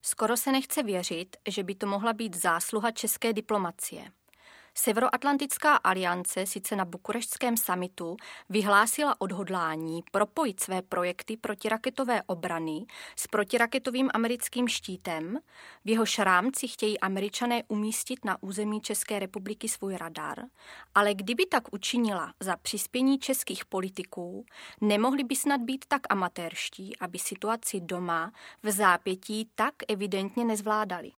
Skoro se nechce věřit, že by to mohla být zásluha české diplomacie. Severoatlantická aliance sice na bukureštském summitu vyhlásila odhodlání propojit své projekty protiraketové obrany s protiraketovým americkým štítem, v jehož rámci chtějí Američané umístit na území České republiky svůj radar, ale kdyby tak učinila za přispění českých politiků, nemohli by snad být tak amatérští, aby situaci doma v zápětí tak evidentně nezvládali.